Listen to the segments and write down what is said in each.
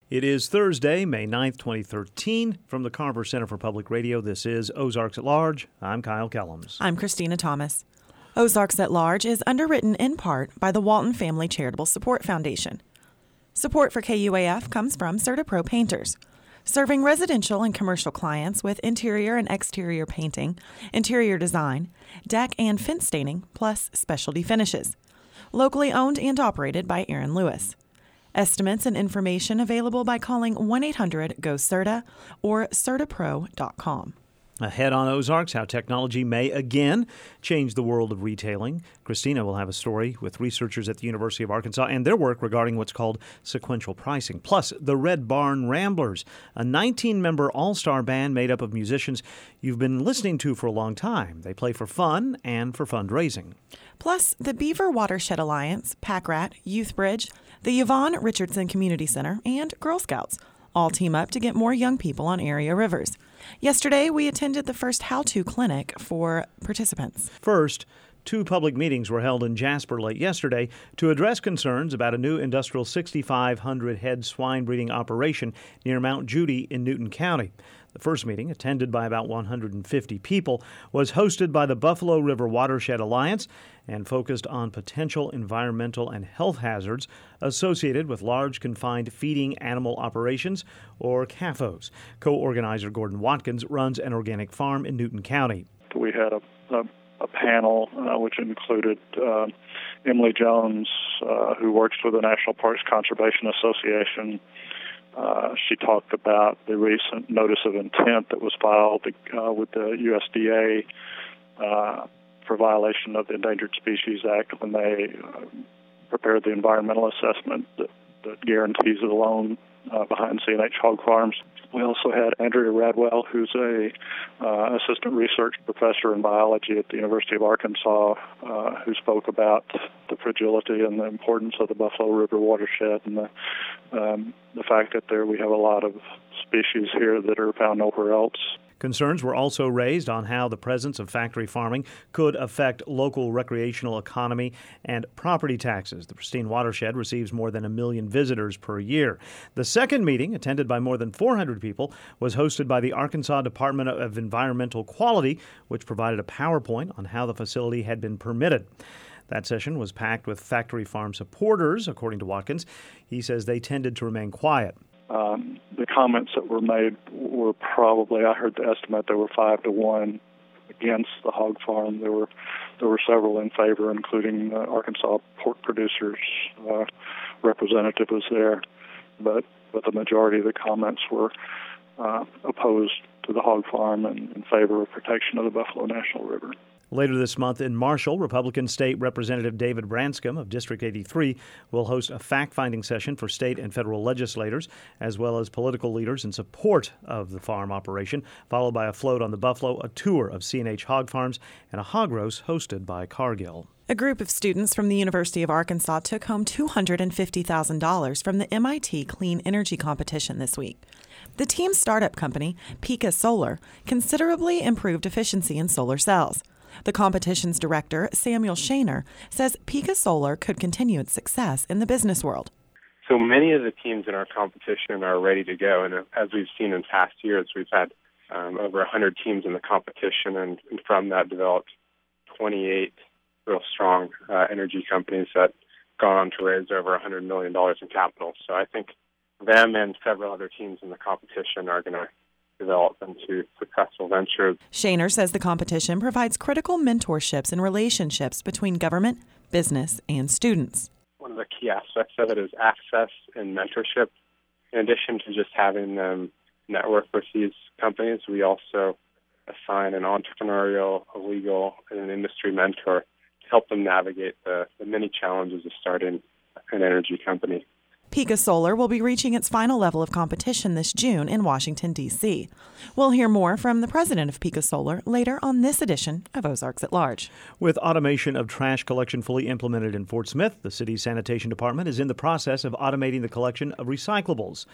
It is Thursday, May 9th, 2013. From the Carver Center for Public Radio, this is Ozarks at Large. I'm Kyle Kellums. I'm Christina Thomas. Ozarks at Large is underwritten in part by the Walton Family Charitable Support Foundation. Support for KUAF comes from CertaPro Painters, serving residential and commercial clients with interior and exterior painting, interior design, deck and fence staining, plus specialty finishes. Locally owned and operated by Aaron Lewis. Estimates and information available by calling 1-800-GO-CERTA or CertaPro.com. Ahead on Ozarks, how technology may again change the world of retailing. Christina will have a story with researchers at the University of Arkansas and their work regarding what's called sequential pricing. Plus, the Red Barn Ramblers, a 19-member all-star band made up of musicians you've been listening to for a long time. They play for fun and for fundraising. Plus, the Beaver Watershed Alliance, Pack Rat, Youth Bridge, the Yvonne Richardson Community Center, and Girl Scouts all team up to get more young people on area rivers. Yesterday, we attended the first how-to clinic for participants. First, 2 public meetings were held in Jasper late yesterday to address concerns about a new industrial 6,500-head swine breeding operation near Mount Judy in Newton County. The first meeting, attended by about 150 people, was hosted by the Buffalo River Watershed Alliance and focused on potential environmental and health hazards associated with large confined feeding animal operations, or CAFOs. Co-organizer Gordon Watkins runs an organic farm in Newton County. We had a panel which included Emily Jones, who works for the National Parks Conservation Association. She talked about the recent notice of intent that was filed with the USDA for violation of the Endangered Species Act when they prepared the environmental assessment that guarantees the loan behind C&H Hog Farms. We also had Andrea Radwell, who's a assistant research professor in biology at the University of Arkansas, who spoke about the fragility and the importance of the Buffalo River watershed and the fact that we have a lot of species here that are found nowhere else. Concerns were also raised on how the presence of factory farming could affect local recreational economy and property taxes. The pristine watershed receives more than 1 million visitors per year. The second meeting, attended by more than 400 people, was hosted by the Arkansas Department of Environmental Quality, which provided a PowerPoint on how the facility had been permitted. That session was packed with factory farm supporters, according to Watkins. He says they tended to remain quiet. The comments that were made were probably, I heard the estimate, there were 5-1 against the hog farm. There were several in favor, including Arkansas pork producers representative was there, but the majority of the comments were opposed to the hog farm and in favor of protection of the Buffalo National River. Later this month in Marshall, Republican State Representative David Branscombe of District 83 will host a fact-finding session for state and federal legislators, as well as political leaders in support of the farm operation, followed by a float on the Buffalo, a tour of C&H Hog Farms, and a hog roast hosted by Cargill. A group of students from the University of Arkansas took home $250,000 from the MIT Clean Energy Competition this week. The team's startup company, Pika Solar, considerably improved efficiency in solar cells. The competition's director, Samuel Shaner, says Pika Solar could continue its success in the business world. So many of the teams in our competition are ready to go, and as we've seen in past years, we've had over 100 teams in the competition, and from that developed 28 real strong energy companies that gone on to raise over $100 million in capital. So I think them and several other teams in the competition are going to develop into successful ventures. Shaner says the competition provides critical mentorships and relationships between government, business, and students. One of the key aspects of it is access and mentorship. In addition to just having them network with these companies, we also assign an entrepreneurial, a legal, and an industry mentor to help them navigate the many challenges of starting an energy company. Pika Solar will be reaching its final level of competition this June in Washington, D.C. We'll hear more from the president of Pika Solar later on this edition of Ozarks at Large. With automation of trash collection fully implemented in Fort Smith, the city's sanitation department is in the process of automating the collection of recyclables.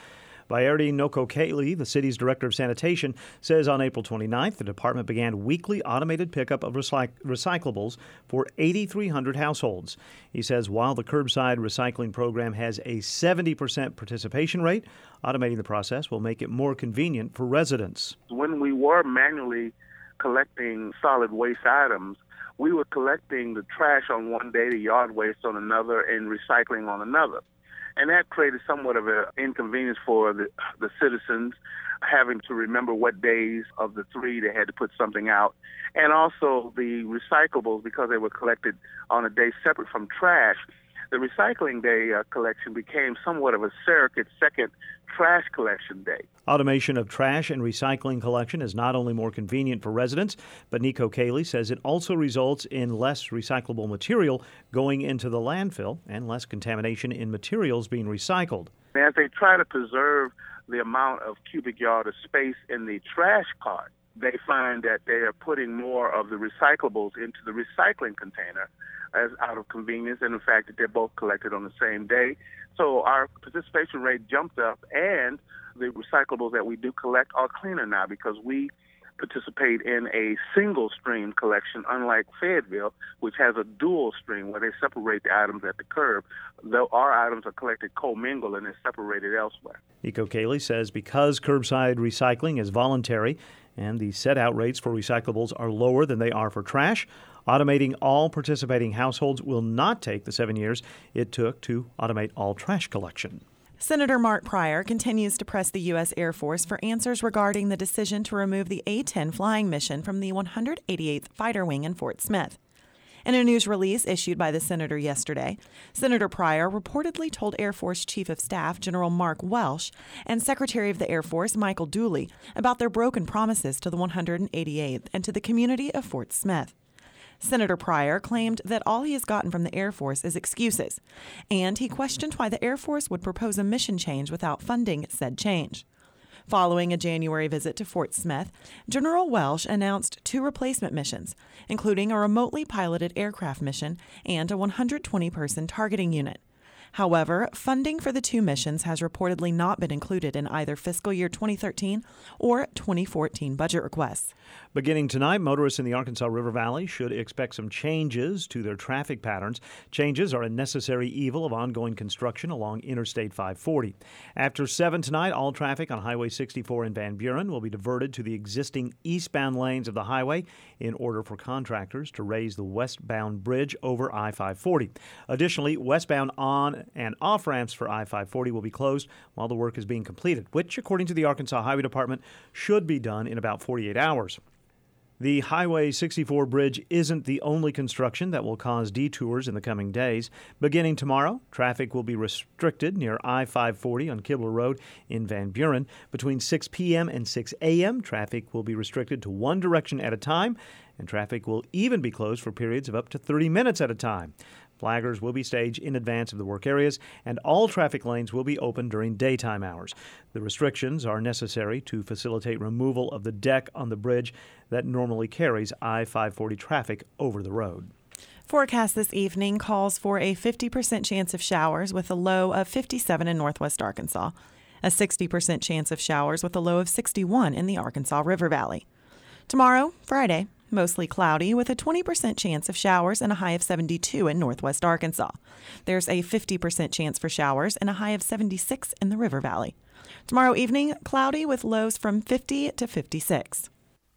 Bayerdi Nokokeli, the city's director of sanitation, says on April 29th the department began weekly automated pickup of recyclables for 8,300 households. He says while the curbside recycling program has a 70% participation rate, automating the process will make it more convenient for residents. When we were manually collecting solid waste items, we were collecting the trash on one day, the yard waste on another, and recycling on another. And that created somewhat of an inconvenience for the citizens, having to remember what days of the 3 they had to put something out. And also the recyclables, because they were collected on a day separate from trash, the recycling day collection became somewhat of a surrogate second trash collection day. Automation of trash and recycling collection is not only more convenient for residents, but Nokokeli says it also results in less recyclable material going into the landfill and less contamination in materials being recycled. As they try to preserve the amount of cubic yard of space in the trash cart, they find that they are putting more of the recyclables into the recycling container as out of convenience, and the fact that they're both collected on the same day. So our participation rate jumped up, and the recyclables that we do collect are cleaner now because we participate in a single stream collection, unlike Fayetteville, which has a dual stream where they separate the items at the curb. Though our items are collected commingled and they're separated elsewhere. Nokokeli says because curbside recycling is voluntary and the set-out rates for recyclables are lower than they are for trash, automating all participating households will not take the 7 years it took to automate all trash collection. Senator Mark Pryor continues to press the U.S. Air Force for answers regarding the decision to remove the A-10 flying mission from the 188th Fighter Wing in Fort Smith. In a news release issued by the senator yesterday, Senator Pryor reportedly told Air Force Chief of Staff General Mark Welsh and Secretary of the Air Force Michael Dooley about their broken promises to the 188th and to the community of Fort Smith. Senator Pryor claimed that all he has gotten from the Air Force is excuses, and he questioned why the Air Force would propose a mission change without funding said change. Following a January visit to Fort Smith, General Welsh announced 2 replacement missions, including a remotely piloted aircraft mission and a 120-person targeting unit. However, funding for the 2 missions has reportedly not been included in either fiscal year 2013 or 2014 budget requests. Beginning tonight, motorists in the Arkansas River Valley should expect some changes to their traffic patterns. Changes are a necessary evil of ongoing construction along Interstate 540. After 7 tonight, all traffic on Highway 64 in Van Buren will be diverted to the existing eastbound lanes of the highway in order for contractors to raise the westbound bridge over I-540. Additionally, westbound on and off ramps for I-540 will be closed while the work is being completed, which, according to the Arkansas Highway Department, should be done in about 48 hours. The Highway 64 bridge isn't the only construction that will cause detours in the coming days. Beginning tomorrow, traffic will be restricted near I-540 on Kibler Road in Van Buren. Between 6 p.m. and 6 a.m., traffic will be restricted to one direction at a time, and traffic will even be closed for periods of up to 30 minutes at a time. Flaggers will be staged in advance of the work areas, and all traffic lanes will be open during daytime hours. The restrictions are necessary to facilitate removal of the deck on the bridge that normally carries I-540 traffic over the road. Forecast this evening calls for a 50% chance of showers with a low of 57 in northwest Arkansas, a 60% chance of showers with a low of 61 in the Arkansas River Valley. Tomorrow, Friday, mostly cloudy with a 20% chance of showers and a high of 72 in northwest Arkansas. There's a 50% chance for showers and a high of 76 in the River Valley. Tomorrow evening, cloudy with lows from 50 to 56.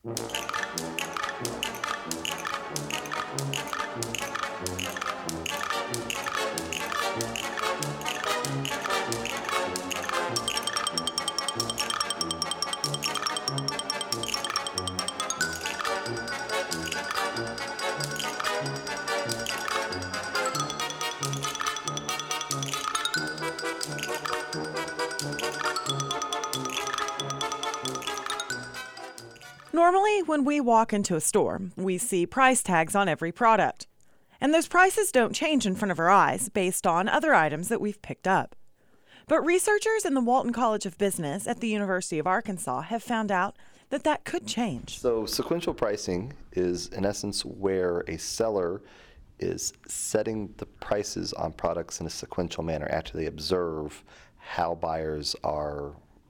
Normally, when we walk into a store, we see price tags on every product. And those prices don't change in front of our eyes based on other items that we've picked up. But researchers in the Walton College of Business at the University of Arkansas have found out that that could change. So sequential pricing is, in essence, where a seller is setting the prices on products in a sequential manner after they observe how buyers are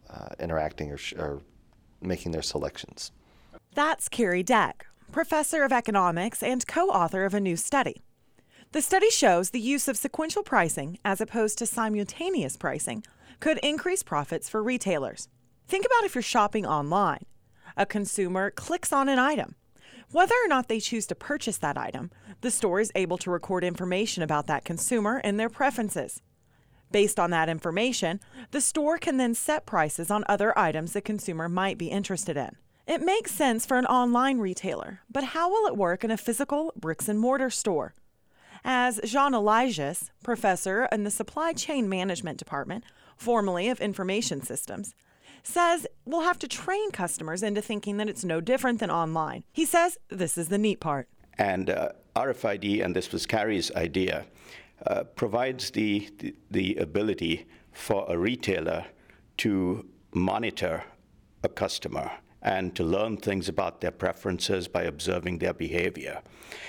interacting or making their selections. That's Carrie Deck, professor of economics and co-author of a new study. The study shows the use of sequential pricing, as opposed to simultaneous pricing, could increase profits for retailers. Think about if you're shopping online. A consumer clicks on an item. Whether or not they choose to purchase that item, the store is able to record information about that consumer and their preferences. Based on that information, the store can then set prices on other items the consumer might be interested in. It makes sense for an online retailer, but how will it work in a physical bricks-and-mortar store? As Jean Eligius, professor in the Supply Chain Management Department, formerly of Information Systems, says we'll have to train customers into thinking that it's no different than online. He says this is the neat part. And RFID, and this was Carrie's idea, provides the ability for a retailer to monitor a customer and to learn things about their preferences by observing their behavior.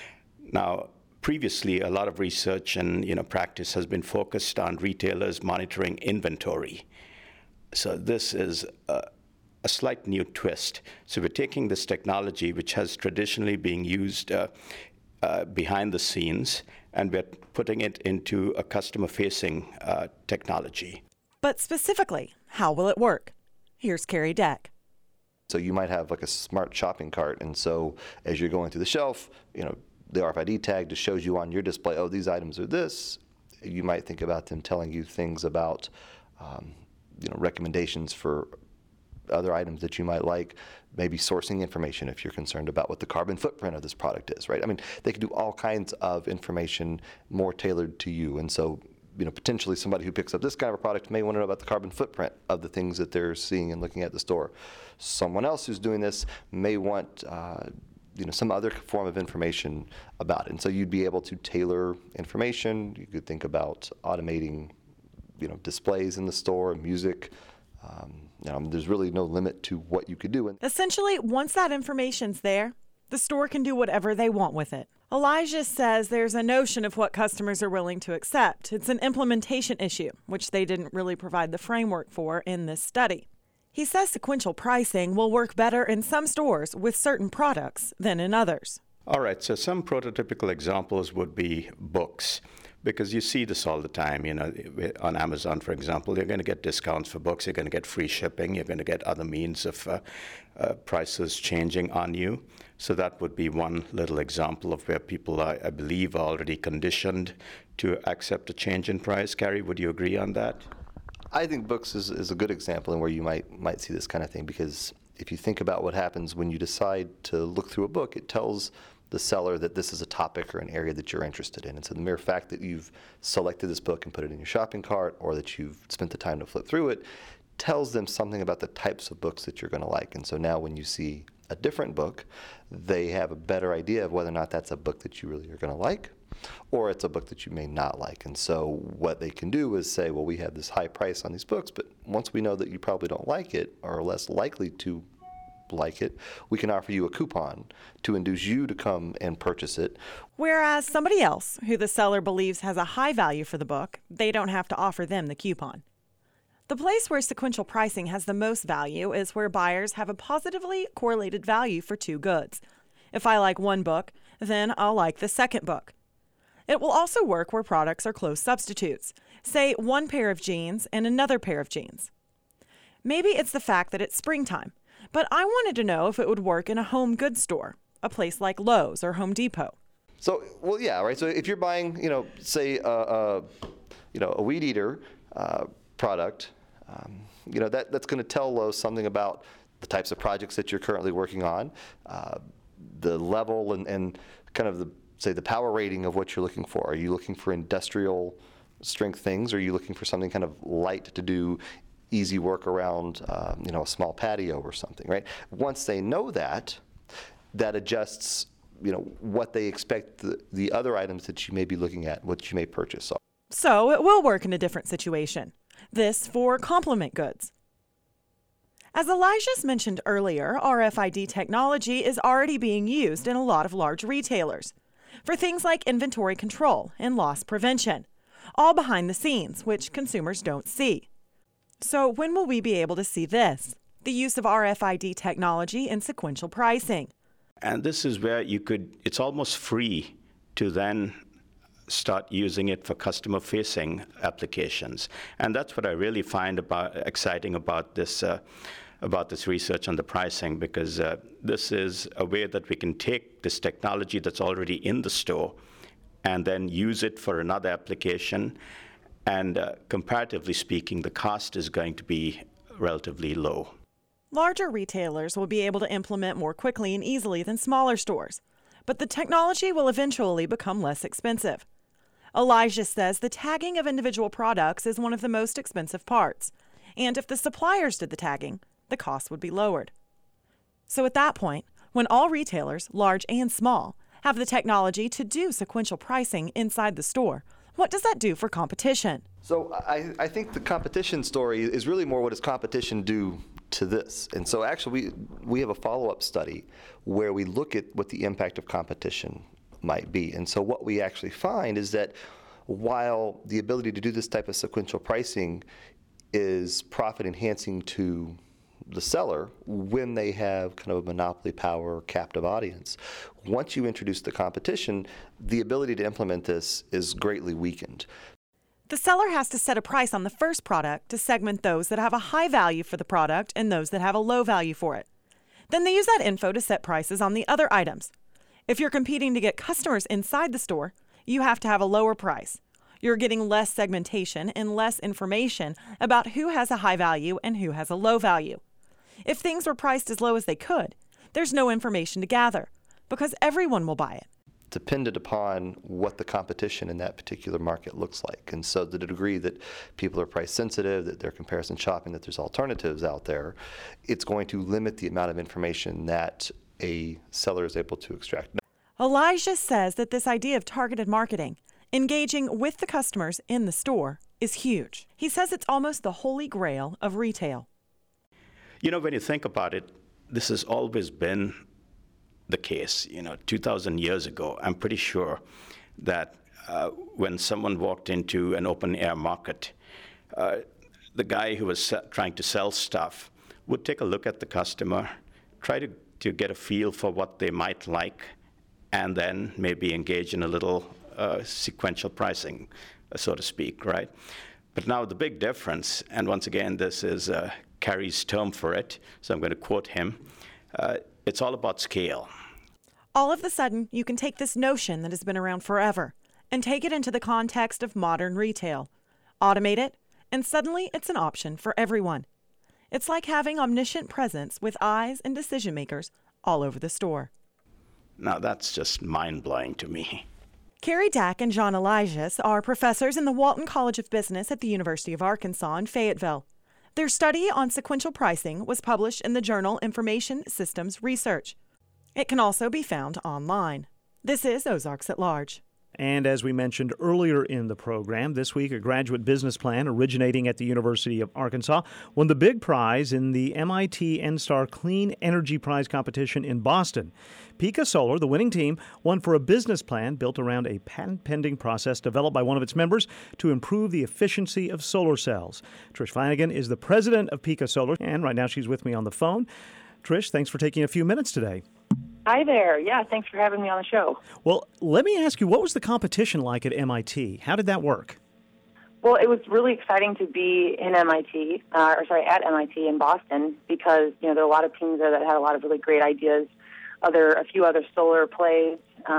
Now, previously, a lot of research and practice has been focused on retailers monitoring inventory. So this is a slight new twist. So we're taking this technology, which has traditionally been used behind the scenes, and we're putting it into a customer-facing technology. But specifically, how will it work? Here's Carrie Deck. So you might have like a smart shopping cart, and so as you're going through the shelf, the RFID tag just shows you on your display, oh, these items are this. You might think about them telling you things about, recommendations for other items that you might like, maybe sourcing information if you're concerned about what the carbon footprint of this product is, right? I mean, they can do all kinds of information more tailored to you. And so, potentially somebody who picks up this kind of a product may want to know about the carbon footprint of the things that they're seeing and looking at the store. Someone else who's doing this may want some other form of information about it. And so you'd be able to tailor information. You could think about automating, displays in the store, music. There's really no limit to what you could do. Essentially, once that information's there, the store can do whatever they want with it. Elijah says there's a notion of what customers are willing to accept. It's an implementation issue, which they didn't really provide the framework for in this study. He says sequential pricing will work better in some stores with certain products than in others. All right, so some prototypical examples would be books, because you see this all the time. On Amazon, for example, you're going to get discounts for books, you're going to get free shipping, you're going to get other means of prices changing on you. So that would be one little example of where people are, I believe, are already conditioned to accept a change in price. Carrie, would you agree on that? I think books is a good example and where you might see this kind of thing, because if you think about what happens when you decide to look through a book, it tells the seller that this is a topic or an area that you're interested in. And so the mere fact that you've selected this book and put it in your shopping cart, or that you've spent the time to flip through it, tells them something about the types of books that you're going to like. And so now when you see a different book, they have a better idea of whether or not that's a book that you really are going to like, or it's a book that you may not like. And so what they can do is say, well, we have this high price on these books, but once we know that you probably don't like it, or are less likely to like it, we can offer you a coupon to induce you to come and purchase it. Whereas somebody else, who the seller believes has a high value for the book, they don't have to offer them the coupon. The place where sequential pricing has the most value is where buyers have a positively correlated value for two goods. If I like one book, then I'll like the second book. It will also work where products are close substitutes, say one pair of jeans and another pair of jeans. Maybe it's the fact that it's springtime, but I wanted to know if it would work in a home goods store, a place like Lowe's or Home Depot. So, well, yeah, right. So if you're buying, say a weed eater product, that's going to tell Lowe's something about the types of projects that you're currently working on, the level and kind of the power rating of what you're looking for. Are you looking for industrial strength things? Or are you looking for something kind of light to do easy work around, a small patio or something, right? Once they know that adjusts, what they expect the other items that you may be looking at, what you may purchase. So it will work in a different situation. This for complement goods. As Elijah's mentioned earlier, RFID technology is already being used in a lot of large retailers for things like inventory control and loss prevention, all behind the scenes, which consumers don't see. So when will we be able to see this? The use of RFID technology in sequential pricing. And this is where it's almost free to then start using it for customer-facing applications. And that's what I really find exciting about this research on the pricing, because this is a way that we can take this technology that's already in the store and then use it for another application. And comparatively speaking, the cost is going to be relatively low. Larger retailers will be able to implement more quickly and easily than smaller stores, but the technology will eventually become less expensive. Elijah says the tagging of individual products is one of the most expensive parts, and if the suppliers did the tagging, the cost would be lowered. So at that point, when all retailers, large and small, have the technology to do sequential pricing inside the store, what does that do for competition? So I think the competition story is really more, what does competition do to this? And so actually we have a follow-up study where we look at what the impact of competition might be. And so what we actually find is that while the ability to do this type of sequential pricing is profit enhancing to the seller when they have kind of a monopoly power or captive audience, once you introduce the competition, the ability to implement this is greatly weakened. The seller has to set a price on the first product to segment those that have a high value for the product and those that have a low value for it. Then they use that info to set prices on the other items. If you're competing to get customers inside the store, you have to have a lower price. You're getting less segmentation and less information about who has a high value and who has a low value. If things were priced as low as they could, there's no information to gather because everyone will buy it. Dependent upon what the competition in that particular market looks like. And so to the degree that people are price sensitive, that they're comparison shopping, that there's alternatives out there, it's going to limit the amount of information that a seller is able to extract. Elijah says that this idea of targeted marketing, engaging with the customers in the store, is huge. He says it's almost the holy grail of retail. You know, when you think about it, this has always been the case. 2,000 years ago, I'm pretty sure that when someone walked into an open-air market, the guy who was trying to sell stuff would take a look at the customer, try to get a feel for what they might like, and then maybe engage in a little sequential pricing, so to speak, right? But now the big difference, and once again, this is Carey's term for it, so I'm going to quote him, it's all about scale. All of a sudden, you can take this notion that has been around forever and take it into the context of modern retail, automate it, and suddenly it's an option for everyone. It's like having omniscient presence with eyes and decision makers all over the store. Now that's just mind-blowing to me. Carey Dack and John Elijah are professors in the Walton College of Business at the University of Arkansas in Fayetteville. Their study on sequential pricing was published in the journal Information Systems Research. It can also be found online. This is Ozarks at Large. And as we mentioned earlier in the program, this week a graduate business plan originating at the University of Arkansas won the big prize in the MIT NSTAR Clean Energy Prize competition in Boston. Pika Solar, the winning team, won for a business plan built around a patent-pending process developed by one of its members to improve the efficiency of solar cells. Trish Flanagan is the president of Pika Solar, and right now she's with me on the phone. Trish, thanks for taking a few minutes today. Hi there. Yeah, thanks for having me on the show. Well, let me ask you, what was the competition like at MIT? How did that work? Well, it was really exciting to be in at MIT in Boston because, there are a lot of teams there that had a lot of really great ideas. A few other solar plays.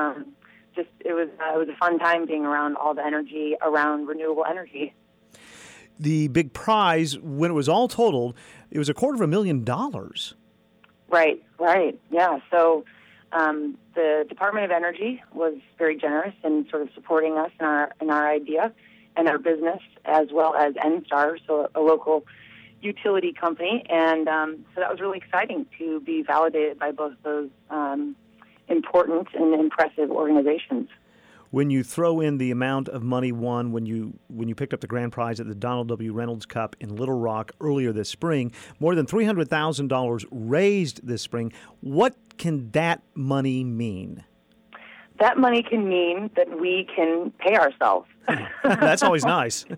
It was a fun time being around all the energy around renewable energy. The big prize, when it was all totaled, it was $250,000. Right. Yeah. So the Department of Energy was very generous in sort of supporting us in our idea and our business, as well as NSTAR, so a local utility company. And so that was really exciting to be validated by both those important and impressive organizations. When you throw in the amount of money won when you picked up the grand prize at the Donald W. Reynolds Cup in Little Rock earlier this spring, more than $300,000 raised this spring, what can that money mean? That money can mean that we can pay ourselves. That's always nice.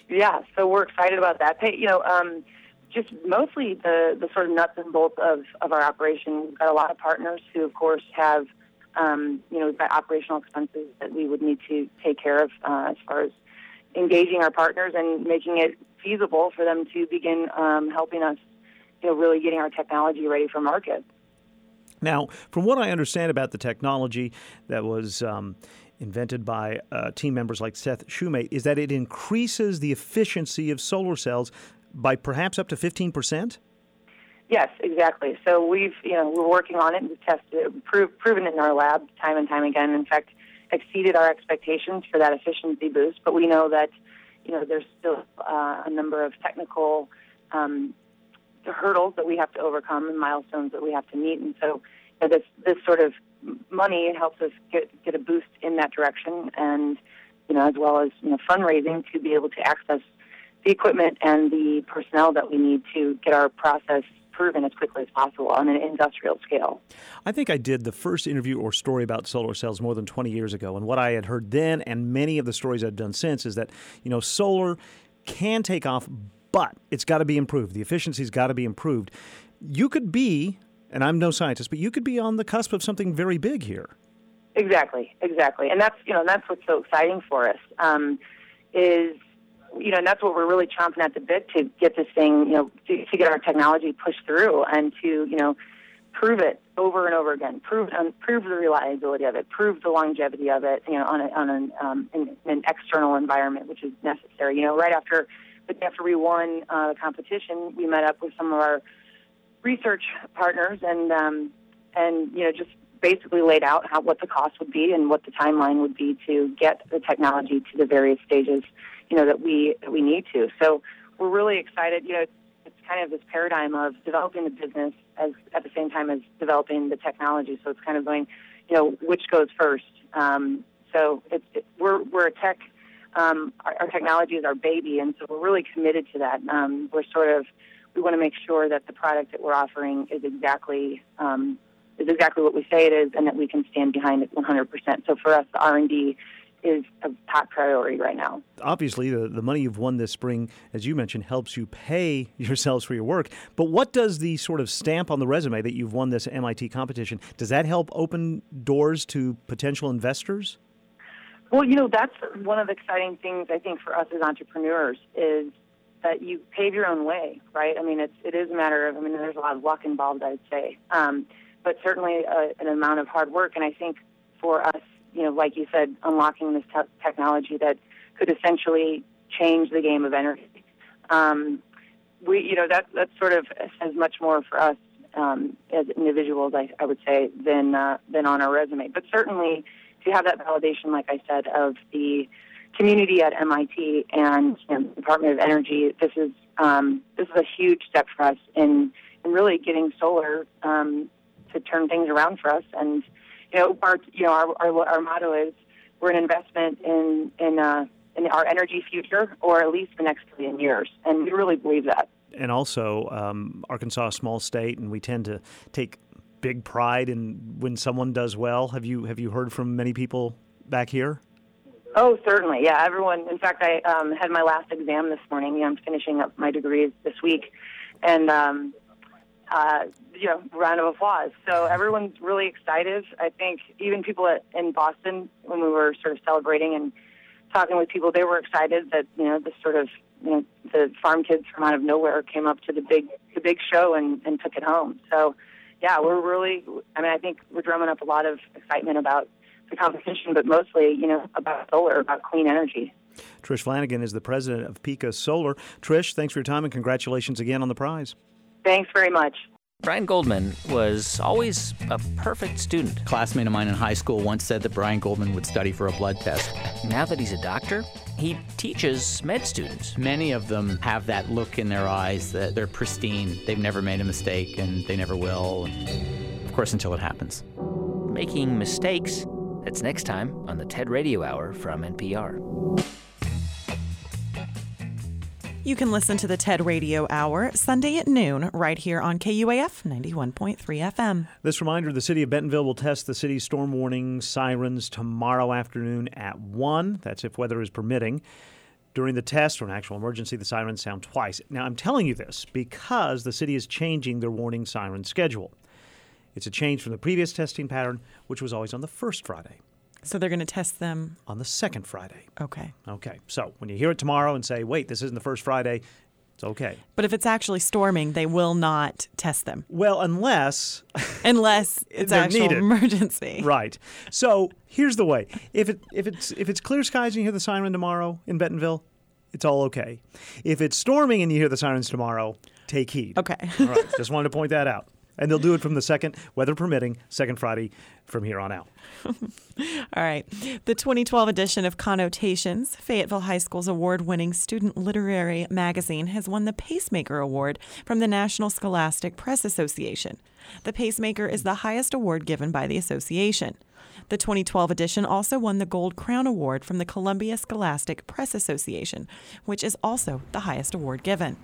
Yeah, so we're excited about that. Hey, just mostly the sort of nuts and bolts of our operation. We've got a lot of partners who, of course, have, we've got operational expenses that we would need to take care of as far as engaging our partners and making it feasible for them to begin helping us, really getting our technology ready for market. Now, from what I understand about the technology that was invented by team members like Seth Shumate, is that it increases the efficiency of solar cells by perhaps up to 15%? Yes, exactly. So we're working on it and tested it, proven it in our lab time and time again. In fact, exceeded our expectations for that efficiency boost. But we know that, there's still a number of technical hurdles that we have to overcome and milestones that we have to meet. And so this sort of money helps us get a boost in that direction, and as well as fundraising to be able to access the equipment and the personnel that we need to get our process proven as quickly as possible on an industrial scale. I think I did the first interview or story about solar cells more than 20 years ago, and what I had heard then and many of the stories I've done since is that solar can take off, but it's got to be improved. The efficiency's got to be improved. You could be, and I'm no scientist, but you could be on the cusp of something very big here. Exactly, and that's what's so exciting for us. And that's what we're really chomping at the bit to get this thing, to get our technology pushed through and to, prove it over and over again, prove the reliability of it, prove the longevity of it, on an external environment, which is necessary. Right after we won the competition, we met up with some of our research partners and just basically laid out what the cost would be and what the timeline would be to get the technology to the various stages, that we need to. So we're really excited. It's kind of this paradigm of developing the business as at the same time as developing the technology. So it's kind of going, which goes first. So we're a tech. Our technology is our baby, and so we're really committed to that. We want to make sure that the product that we're offering is exactly what we say it is, and that we can stand behind it 100%. So for us, the R&D is a top priority right now. Obviously, the money you've won this spring, as you mentioned, helps you pay yourselves for your work. But what does the sort of stamp on the resume that you've won this MIT competition, does that help open doors to potential investors? Well, that's one of the exciting things, I think, for us as entrepreneurs is that you pave your own way, right? I mean, it is a matter of, there's a lot of luck involved, I would say, but certainly an amount of hard work. And I think for us, like you said, unlocking this technology that could essentially change the game of energy. That sort of says much more for us as individuals, I would say, than on our resume. But certainly to have that validation, like I said, of the community at MIT and the Department of Energy, this is a huge step for us in really getting solar to turn things around for us. And our motto is we're an investment in our energy future, or at least the next 10 years, and we really believe that. And also, Arkansas, a small state, and we tend to take big pride in when someone does well. Have you heard from many people back here? Oh, certainly, yeah. Everyone. In fact, I had my last exam this morning. I'm finishing up my degrees this week, and round of applause. So everyone's really excited. I think even people in Boston, when we were sort of celebrating and talking with people, they were excited that this sort of the farm kids from out of nowhere came up to the big show and took it home. So yeah, we're really. I think we're drumming up a lot of excitement about the competition, but mostly about solar, about clean energy. Trish Flanagan is the president of Pika Solar. Trish, thanks for your time and congratulations again on the prize. Thanks very much. Brian Goldman was always a perfect student. A classmate of mine in high school once said that Brian Goldman would study for a blood test. Now that he's a doctor, he teaches med students. Many of them have that look in their eyes that they're pristine, they've never made a mistake, and they never will. Of course, until it happens. Making mistakes. That's next time on the TED Radio Hour from NPR. You can listen to the TED Radio Hour Sunday at noon right here on KUAF 91.3 FM. This reminder, the city of Bentonville will test the city's storm warning sirens tomorrow afternoon at 1. That's if weather is permitting. During the test or an actual emergency, the sirens sound twice. Now, I'm telling you this because the city is changing their warning siren schedule. It's a change from the previous testing pattern, which was always on the first Friday. So they're going to test them on the second Friday. Okay. Okay. So when you hear it tomorrow and say, wait, this isn't the first Friday, it's okay. But if it's actually storming, they will not test them. Well, unless it's actual needed. Emergency. Right. So here's the way. If it's clear skies and you hear the siren tomorrow in Bentonville, it's all okay. If it's storming and you hear the sirens tomorrow, take heed. Okay. All right. Just wanted to point that out. And they'll do it from the second, weather permitting, second Friday from here on out. All right. The 2012 edition of Connotations, Fayetteville High School's award-winning student literary magazine, has won the Pacemaker Award from the National Scholastic Press Association. The Pacemaker is the highest award given by the association. The 2012 edition also won the Gold Crown Award from the Columbia Scholastic Press Association, which is also the highest award given.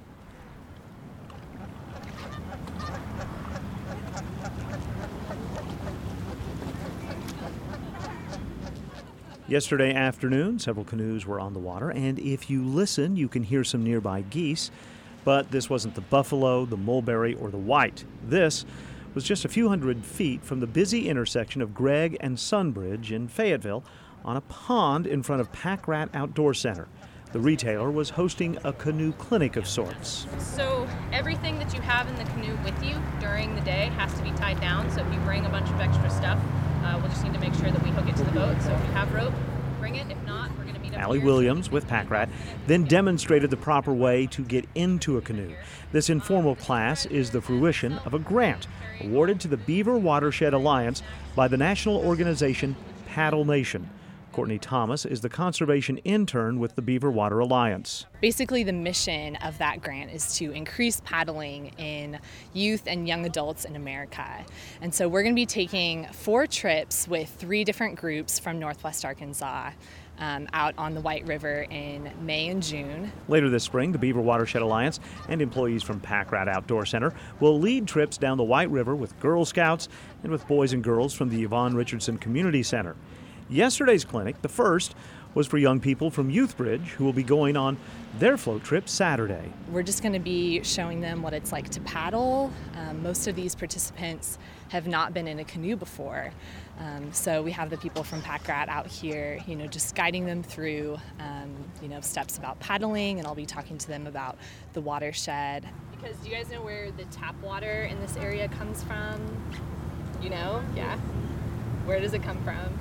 Yesterday afternoon, several canoes were on the water, and if you listen, you can hear some nearby geese. But this wasn't the buffalo, the mulberry, or the white. This was just a few hundred feet from the busy intersection of Gregg and Sunbridge in Fayetteville on a pond in front of Pack Rat Outdoor Center. The retailer was hosting a canoe clinic of sorts. So everything that you have in the canoe with you during the day has to be tied down. So if you bring a bunch of extra stuff, we'll just need to make sure that we hook it to the boat. So if you have rope, bring it. If not, we're going to meet up Allie here. Williams with Pack Rat then demonstrated the proper way to get into a canoe. This informal class is the fruition of a grant awarded to the Beaver Watershed Alliance by the national organization Paddle Nation. Courtney Thomas is the conservation intern with the Beaver Water Alliance. Basically, the mission of that grant is to increase paddling in youth and young adults in America. And so we're going to be taking 4 trips with 3 different groups from Northwest Arkansas out on the White River in May and June. Later this spring, the Beaver Watershed Alliance and employees from Pack Rat Outdoor Center will lead trips down the White River with Girl Scouts and with boys and girls from the Yvonne Richardson Community Center. Yesterday's clinic, the first, was for young people from Youthbridge who will be going on their float trip Saturday. We're just going to be showing them what it's like to paddle. Most of these participants have not been in a canoe before. So we have the people from Pack Rat out here, just guiding them through, steps about paddling, and I'll be talking to them about the watershed. Because do you guys know where the tap water in this area comes from? You know? Yeah. Where does it come from?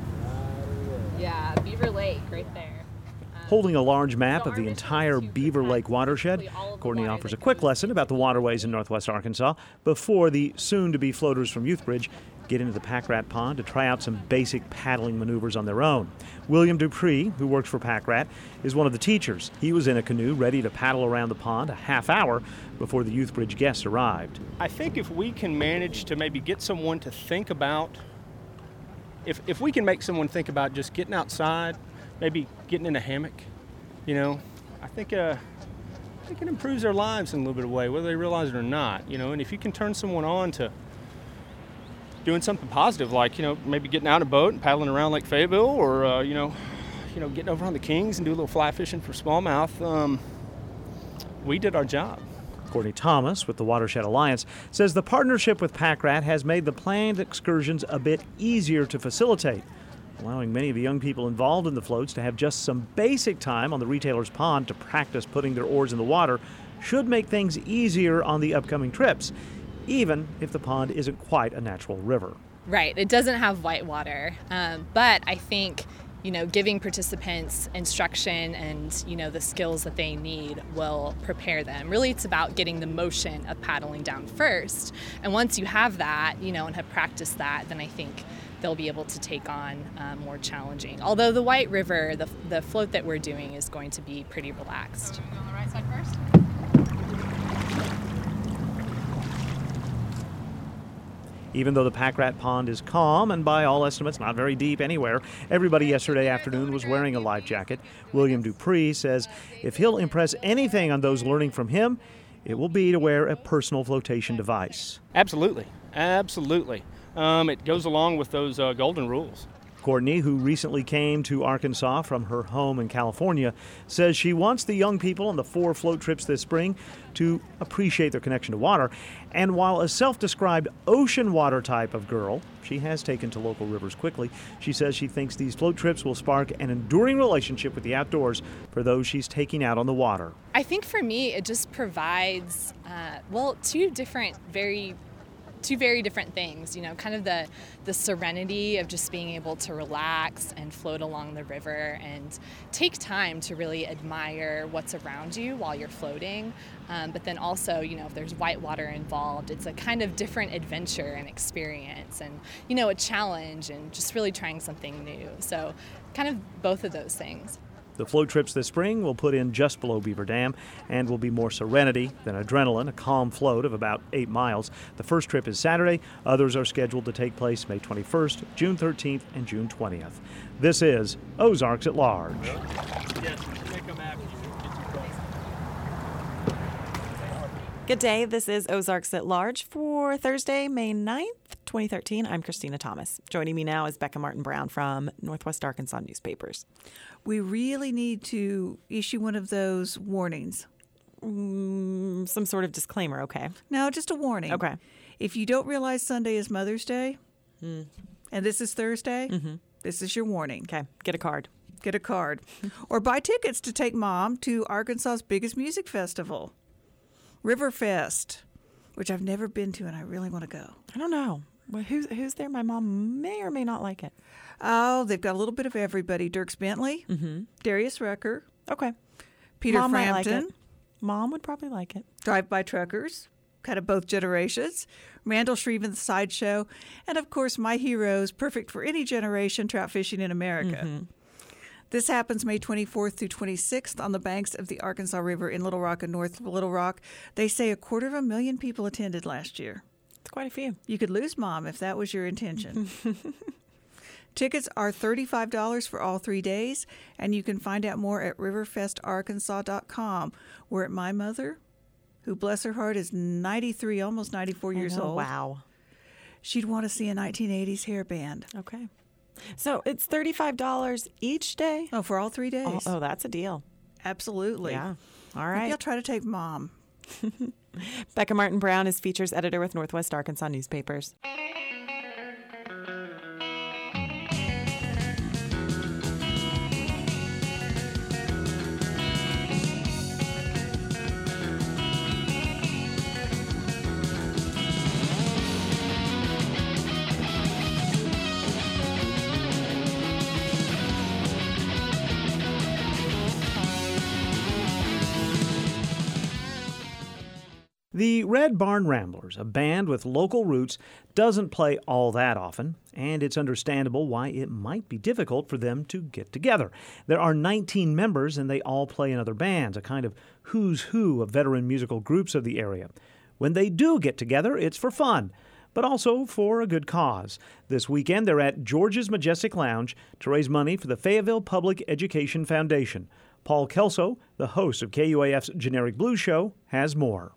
Yeah, Beaver Lake, right there. Holding a large map of the entire Beaver Lake watershed, Courtney offers a quick lesson about the waterways in northwest Arkansas before the soon-to-be floaters from Youthbridge get into the Pack Rat Pond to try out some basic paddling maneuvers on their own. William Dupree, who works for Pack Rat, is one of the teachers. He was in a canoe ready to paddle around the pond a half hour before the Youthbridge guests arrived. I think if we can manage to maybe get someone to think about If we can make someone think about just getting outside, maybe getting in a hammock, I think it improves their lives in a little bit of way, whether they realize it or not, and if you can turn someone on to doing something positive, like, maybe getting out a boat and paddling around Lake Fayetteville, or, getting over on the Kings and do a little fly fishing for smallmouth, we did our job. Courtney Thomas with the Watershed Alliance says the partnership with Pack Rat has made the planned excursions a bit easier to facilitate, allowing many of the young people involved in the floats to have just some basic time on the retailer's pond to practice putting their oars in the water should make things easier on the upcoming trips, even if the pond isn't quite a natural river. Right, it doesn't have white water, but I think giving participants instruction and, the skills that they need will prepare them. Really, it's about getting the motion of paddling down first. And once you have that, and have practiced that, then I think they'll be able to take on more challenging. Although the White River, the float that we're doing is going to be pretty relaxed. Are we going on the right side first? Even though the Pack Rat Pond is calm and by all estimates not very deep anywhere, everybody yesterday afternoon was wearing a life jacket. William Dupree says if he'll impress anything on those learning from him, it will be to wear a personal flotation device. Absolutely. It goes along with those golden rules. Courtney, who recently came to Arkansas from her home in California, says she wants the young people on the 4 float trips this spring to appreciate their connection to water. And while a self-described ocean water type of girl, she has taken to local rivers quickly. She says she thinks these float trips will spark an enduring relationship with the outdoors for those she's taking out on the water. I think for me, it just provides, two very different things, kind of the serenity of just being able to relax and float along the river and take time to really admire what's around you while you're floating. But then also, if there's whitewater involved, it's a kind of different adventure and experience and, a challenge and just really trying something new. So kind of both of those things. The float trips this spring will put in just below Beaver Dam and will be more serenity than adrenaline, a calm float of about 8 miles. The first trip is Saturday. Others are scheduled to take place May 21st, June 13th, and June 20th. This is Ozarks at Large. Good day. This is Ozarks at Large for Thursday, May 9th, 2013. I'm Christina Thomas. Joining me now is Becca Martin Brown from Northwest Arkansas Newspapers. We really need to issue one of those warnings. Some sort of disclaimer, okay? No, just a warning. Okay. If you don't realize Sunday is Mother's Day, and this is Thursday, this is your warning. Okay, get a card. Get a card. Or buy tickets to take Mom to Arkansas's biggest music festival, Riverfest, which I've never been to and I really want to go. I don't know. Well, who's there? My mom may or may not like it. Oh, they've got a little bit of everybody. Dierks Bentley, Darius Rucker. Okay. Peter Mom Frampton. might like it. Mom would probably like it. Drive-by truckers, kind of both generations. Randall Shreve and the Sideshow. And, of course, my heroes, perfect for any generation, trout fishing in America. This happens May 24th through 26th on the banks of the Arkansas River in Little Rock and North Little Rock. They say 250,000 people attended last year. It's quite a few. You could lose Mom if that was your intention. Tickets are $35 for all 3 days, and you can find out more at riverfestarkansas.com, where my mother, who, bless her heart, is 93, almost 94 years old. Wow. She'd want to see a 1980s hair band. Okay. So it's $35 each day? Oh, for all 3 days. Oh, that's a deal. Absolutely. Yeah. All right. Maybe I'll try to take Mom. Becca Martin Brown is features editor with Northwest Arkansas Newspapers. The Red Barn Ramblers, a band with local roots, doesn't play all that often, and it's understandable why it might be difficult for them to get together. There are 19 members, and they all play in other bands, a kind of who's who of veteran musical groups of the area. When they do get together, it's for fun, but also for a good cause. This weekend, they're at George's Majestic Lounge to raise money for the Fayetteville Public Education Foundation. Paul Kelso, the host of KUAF's Generic Blues Show, has more.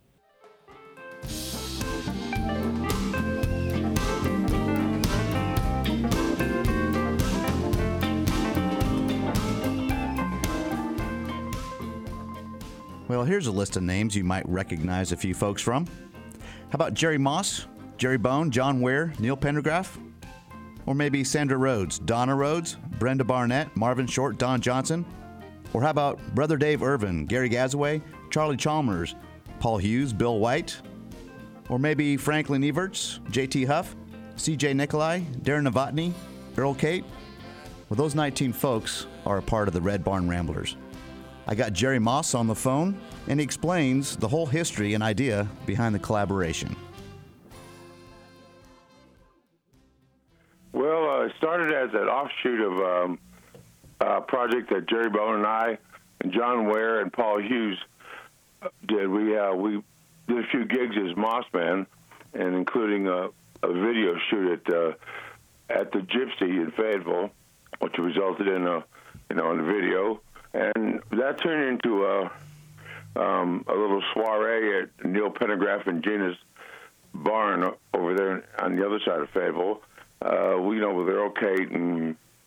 Well, here's a list of names you might recognize a few folks from. How about Jerry Moss, Jerry Bone, John Ware, Neil Pendergraft? Or maybe Sandra Rhodes, Donna Rhodes, Brenda Barnett, Marvin Short, Don Johnson? Or how about Brother Dave Irvin, Gary Gazaway, Charlie Chalmers, Paul Hughes, Bill White? Or maybe Franklin Everts, J.T. Huff, C.J. Nikolai, Darren Novotny, Earl Kate? Well, those 19 folks are a part of the Red Barn Ramblers. I got Jerry Moss on the phone, and he explains the whole history and idea behind the collaboration. Well, it started as an offshoot of a project that Jerry Bone and I and John Ware and Paul Hughes did. We did a few gigs as Moss Man, and including a video shoot at the Gypsy in Fayetteville, which resulted in a video. And that turned into a little soiree at Neil Pendergraft and Gina's barn over there on the other side of Fayetteville. With Earl Kate and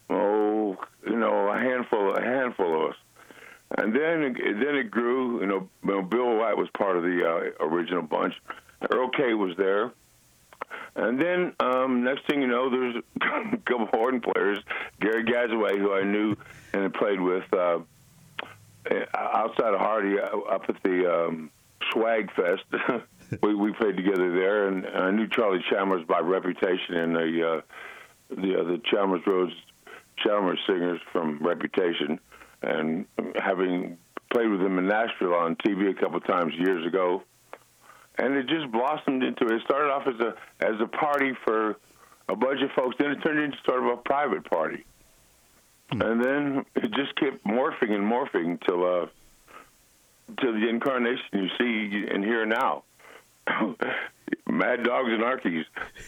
a handful of us. And then it grew. Bill White was part of the original bunch. Earl K was there. And then next thing you know, there's a couple of horn players. Gary Gazaway, who I knew and had played with outside of Hardy up at the Swag Fest. we played together there, and I knew Charlie Chalmers by reputation and the Chalmers singers from Reputation, and having played with them in Nashville on TV a couple of times years ago. And it just blossomed into it. It started off as a party for a bunch of folks. Then it turned into sort of a private party. And then it just kept morphing and morphing till the incarnation you see and hear now. Mad Dogs and Arkies.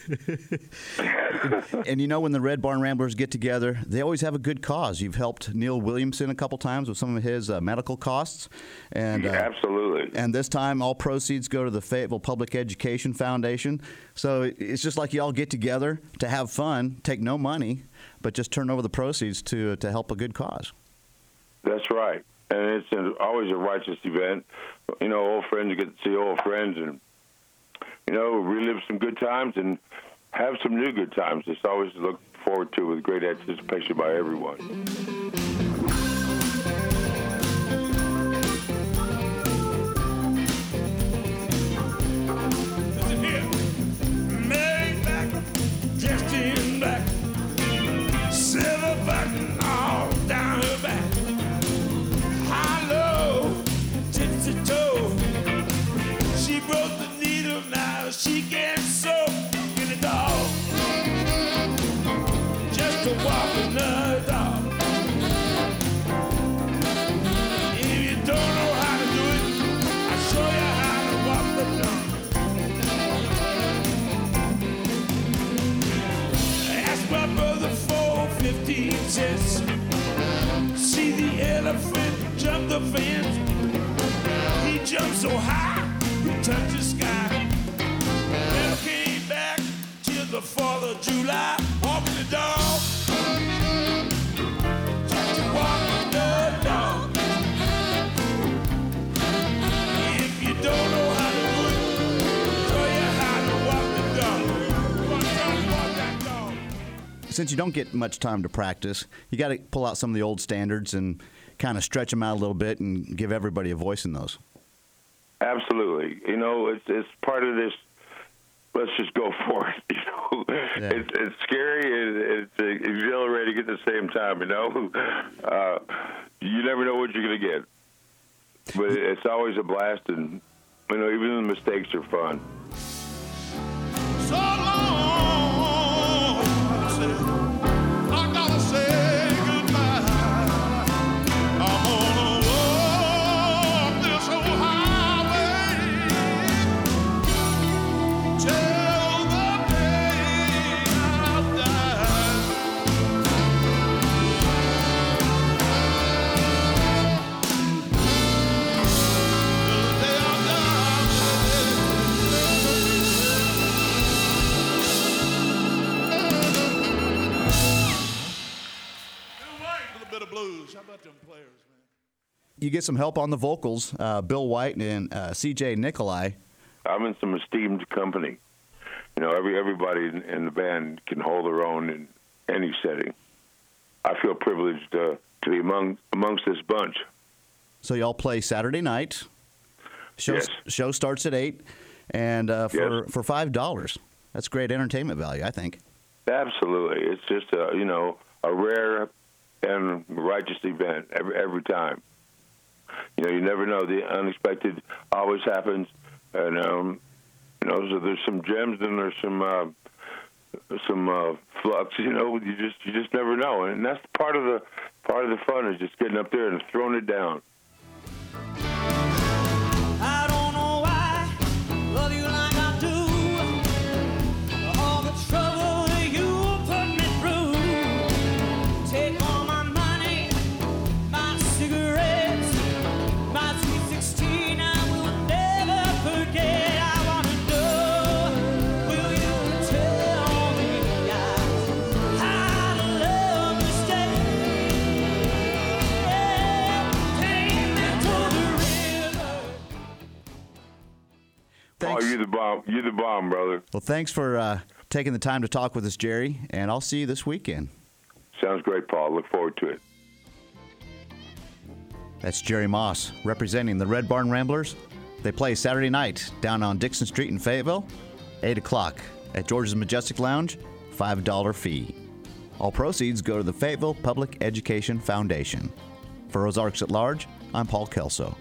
And when the Red Barn Ramblers get together, they always have a good cause. You've helped Neil Williamson a couple times with some of his medical costs. And absolutely. And this time, all proceeds go to the Fayetteville Public Education Foundation. So it's just like you all get together to have fun, take no money, but just turn over the proceeds to help a good cause. That's right. And it's always a righteous event. Old friends, you get to see old friends and relive some good times and have some new good times. It's always to look forward to with great anticipation by everyone. Listen here. Made back, dressed in black, silver button all down her back. High, low, tipsy toe. She broke the needle, now she can't sew in a dog. Just a walking the dog. If you don't know how to do it, I'll show you how to walk the dog. Ask my brother for 15 cents. See the elephant jump the fence. He jumped so high, he touched the sky. Never came back till the 4th of July. Walking the dog. Just walking the dog. If you don't know how to do it, show you how to walk the dog. Come on, Charlie, walk that dog. Since you don't get much time to practice, you got to pull out some of the old standards and kind of stretch them out a little bit and give everybody a voice in those. Absolutely. It's part of this. Let's just go for it. Yeah. It's scary and it's exhilarating at the same time. You never know what you're going to get, but it's always a blast, and even the mistakes are fun. So long, I gotta say goodbye. I'm gonna walk this whole highway till the day I die. Till the day I die. Bit of blues. How about them players, man? You get some help on the vocals, Bill White and C.J. Nikolai. I'm in some esteemed company. Everybody in the band can hold their own in any setting. I feel privileged to be amongst this bunch. So y'all play Saturday night. Show starts at 8, and for $5. That's great entertainment value, I think. Absolutely. It's just a rare and righteous event every time. You never know. The unexpected always happens, and so there's some gems and there's some flux. You just never know, and that's part of the fun is just getting up there and throwing it down. I don't know why love you like I do. All the trouble you put me through. Take all my money, my cigarettes, my sweet 16. I will never forget. I want to know, will you tell me how to love you? Stay You're the bomb. You're the bomb, brother. Well, thanks for taking the time to talk with us, Jerry, and I'll see you this weekend. Sounds great, Paul. Look forward to it. That's Jerry Moss, representing the Red Barn Ramblers. They play Saturday night down on Dixon Street in Fayetteville, 8 o'clock at George's Majestic Lounge, $5 fee. All proceeds go to the Fayetteville Public Education Foundation. For Ozarks at Large, I'm Paul Kelso.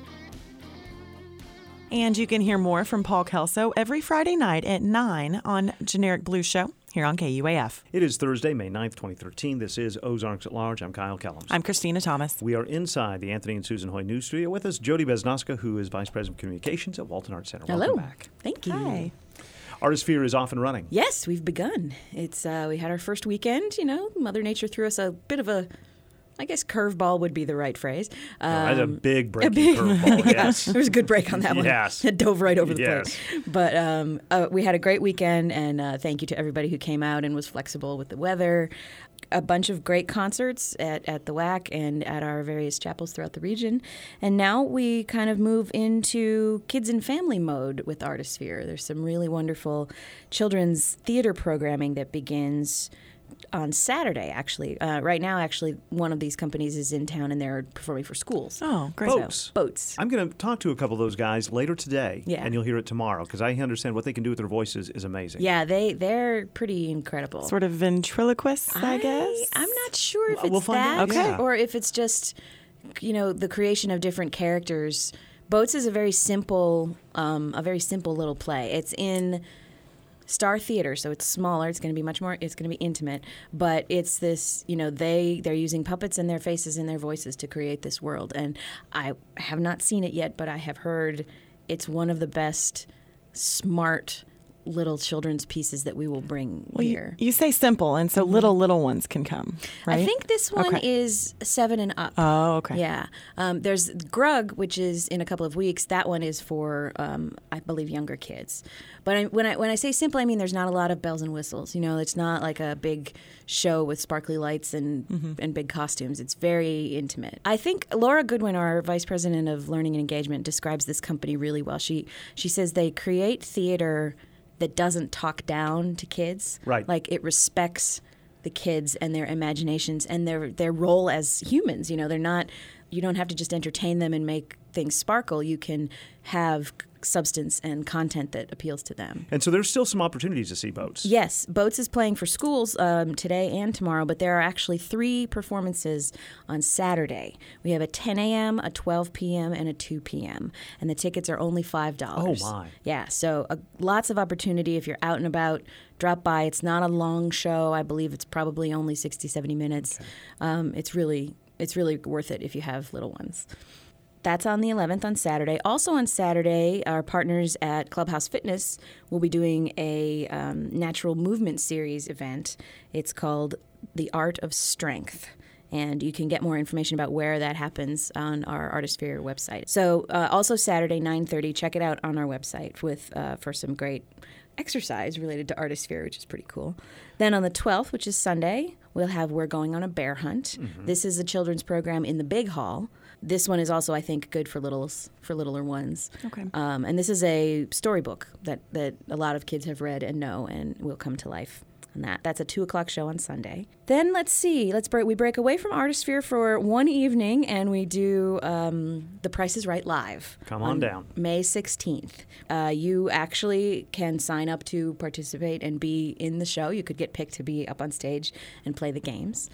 And you can hear more from Paul Kelso every Friday night at 9 on Generic Blues Show here on KUAF. It is Thursday, May 9th, 2013. This is Ozarks at Large. I'm Kyle Kellums. I'm Christina Thomas. We are inside the Anthony and Susan Hoy News Studio. With us, Jody Besnoska, who is Vice President of Communications at Walton Arts Center. Hello. Welcome back. Thank you. Hi. Artisphere is off and running. Yes, we've begun. It's we had our first weekend. You know, Mother Nature threw us a bit of a, I guess curveball would be the right phrase. That's a big breaking curveball, yes. There was a good break on that one. Yes. It dove right over the Yes. plate. But we had a great weekend, and thank you to everybody who came out and was flexible with the weather. A bunch of great concerts at the WAC and at our various chapels throughout the region. And now we kind of move into kids and family mode with Artisphere. There's some really wonderful children's theater programming that begins on Saturday, actually. Right now, actually, one of these companies is in town and they're performing for schools. Oh, great. Boats. I'm going to talk to a couple of those guys later today, Yeah. and you'll hear it tomorrow, because I understand what they can do with their voices is amazing. Yeah, they're pretty incredible. Sort of ventriloquists, I guess. I'm not sure if We'll it's find that out. Okay. or if it's just, the creation of different characters. Boats is a very simple little play. It's in Star Theater, so it's smaller. It's going to be much more. It's going to be intimate, but it's this. They're using puppets and their faces and their voices to create this world. And I have not seen it yet, but I have heard it's one of the best, smart little children's pieces that we will bring here. You say simple, and so little ones can come, right? I think this one Okay. is 7 and up. Oh, okay. Yeah. There's Grug, which is in a couple of weeks. That one is for, I believe, younger kids. But when I say simple, I mean there's not a lot of bells and whistles. It's not like a big show with sparkly lights and big costumes. It's very intimate. I think Laura Goodwin, our Vice President of Learning and Engagement, describes this company really well. She says they create theater that doesn't talk down to kids. Right. Like it respects the kids and their imaginations and their role as humans. They're not. You don't have to just entertain them and make things sparkle. You can have substance and content that appeals to them. And so there's still some opportunities to see Boats. Yes, Boats is playing for schools today and tomorrow, but there are actually 3 performances on Saturday. We have a 10 a.m., a 12 p.m., and a 2 p.m., and the tickets are only $5. Oh, my. Yeah, so lots of opportunity if you're out and about. Drop by. It's not a long show. I believe it's probably only 60, 70 minutes. Okay. It's really worth it if you have little ones. That's on the 11th on Saturday. Also on Saturday, our partners at Clubhouse Fitness will be doing a natural movement series event. It's called The Art of Strength. And you can get more information about where that happens on our Artisphere website. So also Saturday, 9:30, check it out on our website for some great exercise related to Artisphere, which is pretty cool. Then on the 12th, which is Sunday, we're going on a bear hunt. Mm-hmm. This is a children's program in the big hall. This one is also, I think, good for littler ones. Okay. And this is a storybook that a lot of kids have read and know and will come to life. And that's a 2:00 show on Sunday. Then let's see. We break away from Artisphere for one evening, and we do The Price is Right live. Come on down. May 16th. You actually can sign up to participate and be in the show. You could get picked to be up on stage and play the games.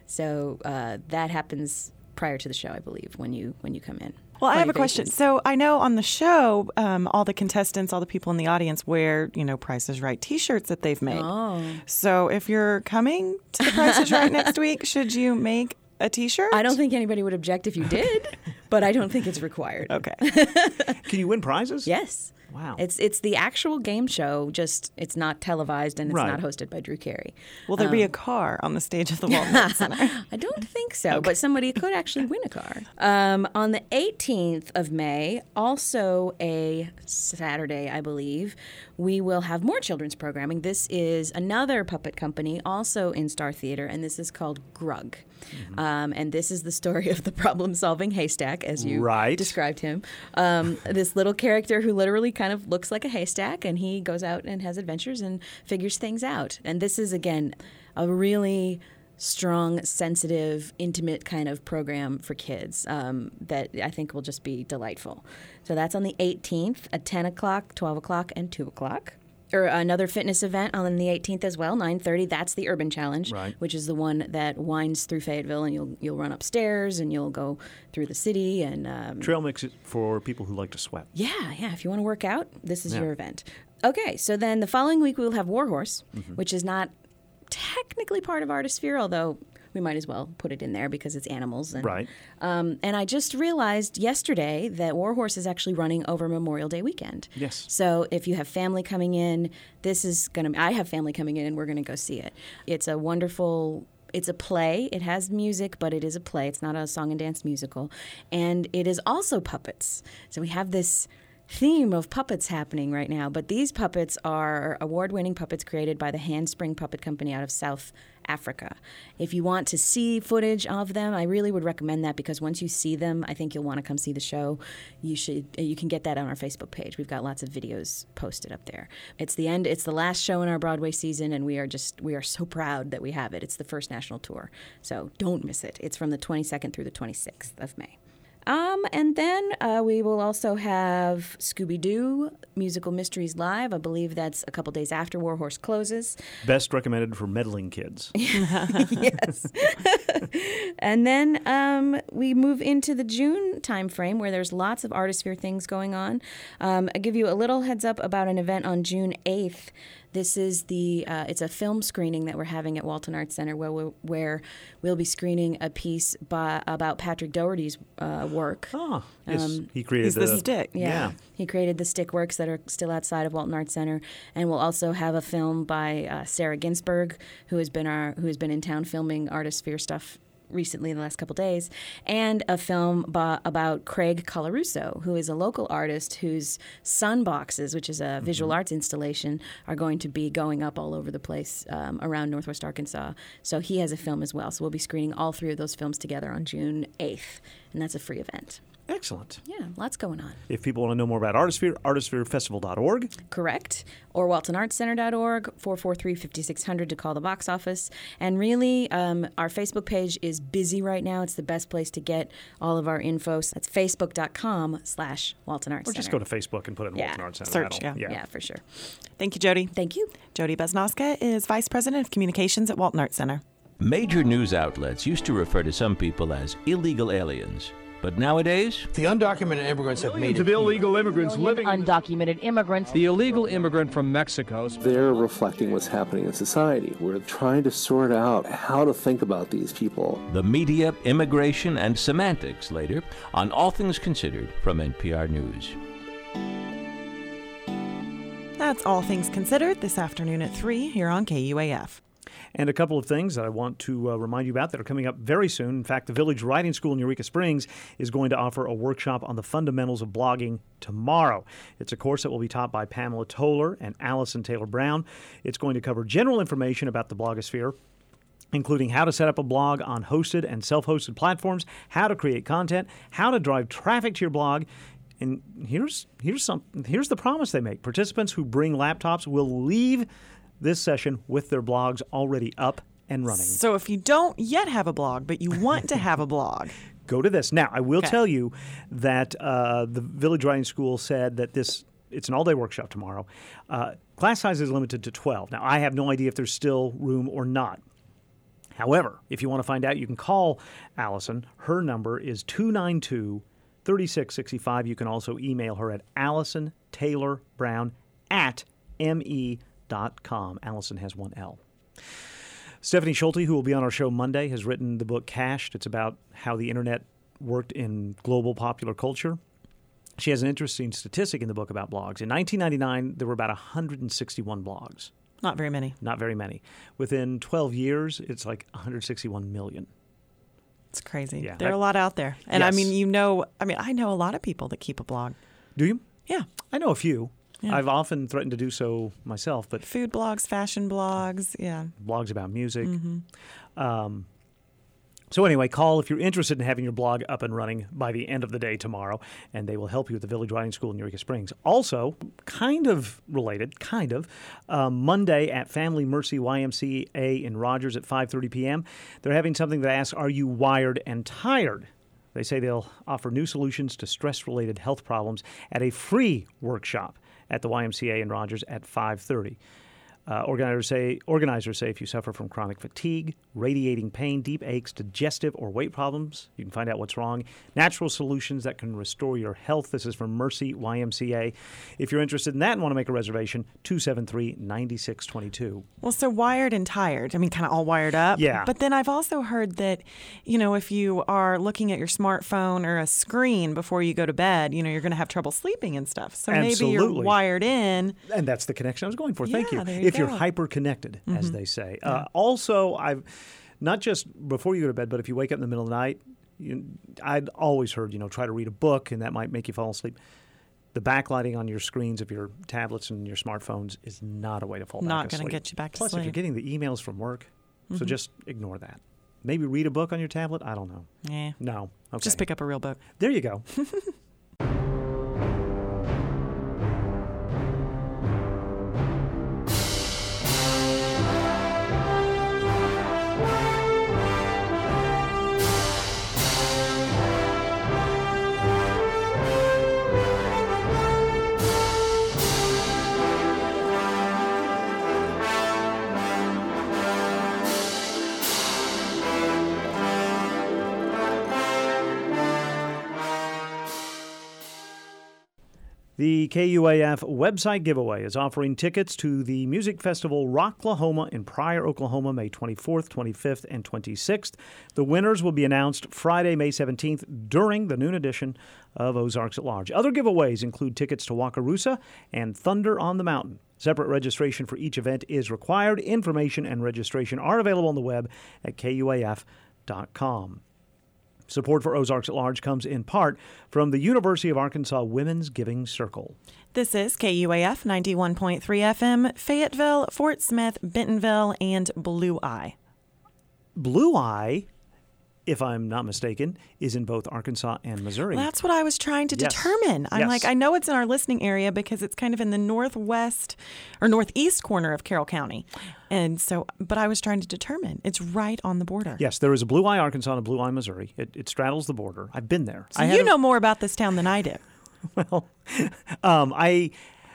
So that happens prior to the show, I believe, when you come in. Well, I have a question. So I know on the show, all the contestants, all the people in the audience wear, Price is Right T-shirts that they've made. Oh. So if you're coming to the Price is Right next week, should you make a T-shirt? I don't think anybody would object if you did, but I don't think it's required. Okay. Can you win prizes? Yes. Wow. It's the actual game show, just it's not televised and it's Right. not hosted by Drew Carey. Will there be a car on the stage of the Walton Arts Center? I don't think so, but somebody could actually win a car. On the 18th of May, also a Saturday, I believe, we will have more children's programming. This is another puppet company, also in Star Theater, and this is called Grug. Mm-hmm. And this is the story of the problem-solving haystack, as you described him. This little character who literally kind of looks like a haystack, and he goes out and has adventures and figures things out. And this is, again, a really strong, sensitive, intimate kind of program for kids that I think will just be delightful. So that's on the 18th at 10 o'clock, 12 o'clock, and 2 o'clock. Or another fitness event on the 18th as well, 9:30. That's the Urban Challenge, which is the one that winds through Fayetteville, and you'll run upstairs and you'll go through the city and trail mix it for people who like to sweat. Yeah. If you want to work out, this is your event. Okay, so then the following week we will have Warhorse, which is not technically part of Artisphere, although we might as well put it in there because it's animals. And, and I just realized yesterday that Warhorse is actually running over Memorial Day weekend. Yes. So if you have family coming in, I have family coming in and we're going to go see it. It's a wonderful... It's a play. It has music, but it is a play. It's not a song and dance musical. And it is also puppets. So we have this theme of puppets happening right now, but these puppets are award-winning puppets created by the Handspring Puppet Company out of South Africa. If you want to see footage of them, I really would recommend that, because once you see them, I think you'll want to come see the show. You can get that on our Facebook page. We've got lots of videos posted up there. It's the last show in our Broadway season, and we are so proud that we have it. It's the first national tour, so don't miss it. It's from the 22nd through the 26th of May. And then we will also have Scooby-Doo Musical Mysteries Live. I believe that's a couple days after Warhorse closes. Best recommended for meddling kids. Yes. And then we move into the June timeframe where there's lots of Artisphere things going on. I'll give you a little heads up about an event on June 8th. This is it's a film screening that we're having at Walton Arts Center where we'll be screening a piece about Patrick Doherty's work. Oh, yes. He created the stick. Yeah. He created the stick works that are still outside of Walton Arts Center. And we'll also have a film by Sarah Ginsberg, who has been in town filming Artisphere stuff recently in the last couple days, and a film about Craig Colarusso, who is a local artist whose Sunboxes, which is a visual arts installation, are going to be going up all over the place around Northwest Arkansas. So he has a film as well. So we'll be screening all three of those films together on June 8th, and that's a free event. Excellent. Yeah, lots going on. If people want to know more about Artisphere, artispherefestival.org. Correct. Or waltonartscenter.org, 443-5600 to call the box office. And really, our Facebook page is busy right now. It's the best place to get all of our info. That's facebook.com/Walton Arts Center. Or just go to Facebook and put in Walton Arts Center. Search, yeah, for sure. Thank you, Jody. Thank you. Jody Besnoska is Vice President of Communications at Walton Arts Center. Major news outlets used to refer to some people as illegal aliens. But nowadays, the undocumented immigrants have made it. Of illegal immigrants living. Undocumented immigrants. The illegal immigrant from Mexico. They're reflecting what's happening in society. We're trying to sort out how to think about these people. The media, immigration, and semantics later on All Things Considered from NPR News. That's All Things Considered this afternoon at 3 here on KUAF. And a couple of things that I want to remind you about that are coming up very soon. In fact, the Village Writing School in Eureka Springs is going to offer a workshop on the fundamentals of blogging tomorrow. It's a course that will be taught by Pamela Toller and Allison Taylor Brown. It's going to cover general information about the blogosphere, including how to set up a blog on hosted and self-hosted platforms, how to create content, how to drive traffic to your blog. And here's the promise they make. Participants who bring laptops will leave this session with their blogs already up and running. So if you don't yet have a blog, but you want to have a blog, go to this. Now, I will tell you that the Village Writing School said that it's an all-day workshop tomorrow. Class size is limited to 12. Now, I have no idea if there's still room or not. However, if you want to find out, you can call Allison. Her number is 292-3665. You can also email her at AllisonTaylorBrown@me.com. Allison has one L. Stephanie Schulte, who will be on our show Monday, has written the book Cached. It's about how the internet worked in global popular culture. She has an interesting statistic in the book about blogs. In 1999, there were about 161 blogs. Not very many. Not very many. Within 12 years, it's like 161 million. It's crazy. Yeah, there are a lot out there. And yes. I know a lot of people that keep a blog. Do you? Yeah. I know a few. Yeah. I've often threatened to do so myself, but food blogs, fashion blogs, yeah. Blogs about music. Mm-hmm. So anyway, call if you're interested in having your blog up and running by the end of the day tomorrow, and they will help you at the Village Writing School in Eureka Springs. Also, kind of related, Monday at Family Mercy YMCA in Rogers at 5:30 p.m., they're having something that asks, are you wired and tired? They say they'll offer new solutions to stress-related health problems at a free workshop at the YMCA in Rogers at 5:30. Organizers say if you suffer from chronic fatigue, radiating pain, deep aches, digestive or weight problems, you can find out what's wrong. Natural solutions that can restore your health. This is from Mercy YMCA. If you're interested in that and want to make a reservation, 273-9622. Well, so wired and tired. I mean, kind of all wired up. Yeah. But then I've also heard that, if you are looking at your smartphone or a screen before you go to bed, you're going to have trouble sleeping and stuff. So maybe you're wired in. And that's the connection I was going for. Thank you. There you If you're hyper-connected, as they say. Also, I've not just before you go to bed, but if you wake up in the middle of the night, I'd always heard, try to read a book, and that might make you fall asleep. The backlighting on your screens of your tablets and your smartphones is not a way to fall back Not asleep. going to get you back to Plus, sleep. if you're getting the emails from work, so just ignore that. Maybe read a book on your tablet? I don't know. Yeah. No. Okay. Just pick up a real book. There you go. The KUAF website giveaway is offering tickets to the music festival Rocklahoma in Pryor, Oklahoma, May 24th, 25th, and 26th. The winners will be announced Friday, May 17th during the noon edition of Ozarks at Large. Other giveaways include tickets to Wakarusa and Thunder on the Mountain. Separate registration for each event is required. Information and registration are available on the web at KUAF.com. Support for Ozarks at Large comes in part from the University of Arkansas Women's Giving Circle. This is KUAF 91.3 FM, Fayetteville, Fort Smith, Bentonville, and Blue Eye. Blue Eye, if I'm not mistaken, is in both Arkansas and Missouri. Well, that's what I was trying to determine. I'm like, I know it's in our listening area because it's kind of in the northwest or northeast corner of Carroll County. And so, but I was trying to determine. It's right on the border. Yes, there is a Blue Eye, Arkansas, and a Blue Eye, Missouri. It straddles the border. I've been there. So you know more about this town than I do. Well, one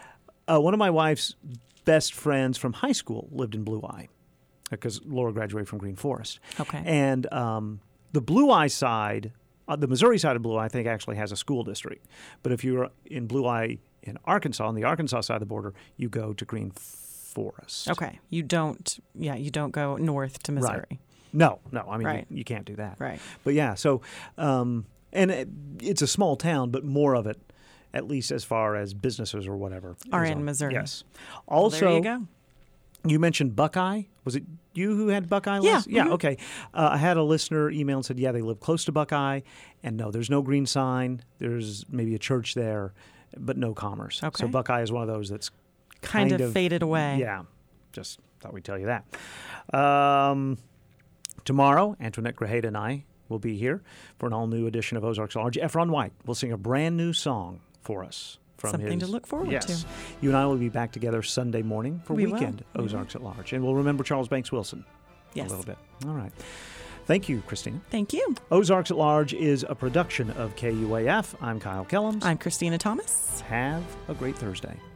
of my wife's best friends from high school lived in Blue Eye because Laura graduated from Green Forest. Okay. And the Blue Eye side, the Missouri side of Blue Eye, I think actually has a school district. But if you're in Blue Eye in Arkansas, on the Arkansas side of the border, you go to Green Forest. Okay. You don't go north to Missouri. Right. No. I mean, Right. you can't do that. Right. But yeah, so, and it's a small town, but more of it, at least as far as businesses or whatever, Are is in on- Missouri. Yes. Well, Also, there you go. You mentioned Buckeye. Was it you who had Buckeye? Yeah. last? Yeah. Mhm. Okay. I had a listener email and said, yeah, they live close to Buckeye, and no, there's no green sign. There's maybe a church there, but no commerce. Okay. So Buckeye is one of those that's Kind of faded away. Yeah. Just thought we'd tell you that. Tomorrow, Antoinette Grajeda and I will be here for an all-new edition of Ozarks at Large. Efron White will sing a brand new song for us. From Something his, to look forward yes. to. You and I will be back together Sunday morning for We will. Weekend We will. Ozarks at Large. And we'll remember Charles Banks Wilson Yes. a little bit. All right. Thank you, Christina. Thank you. Ozarks at Large is a production of KUAF. I'm Kyle Kellums. I'm Christina Thomas. Have a great Thursday.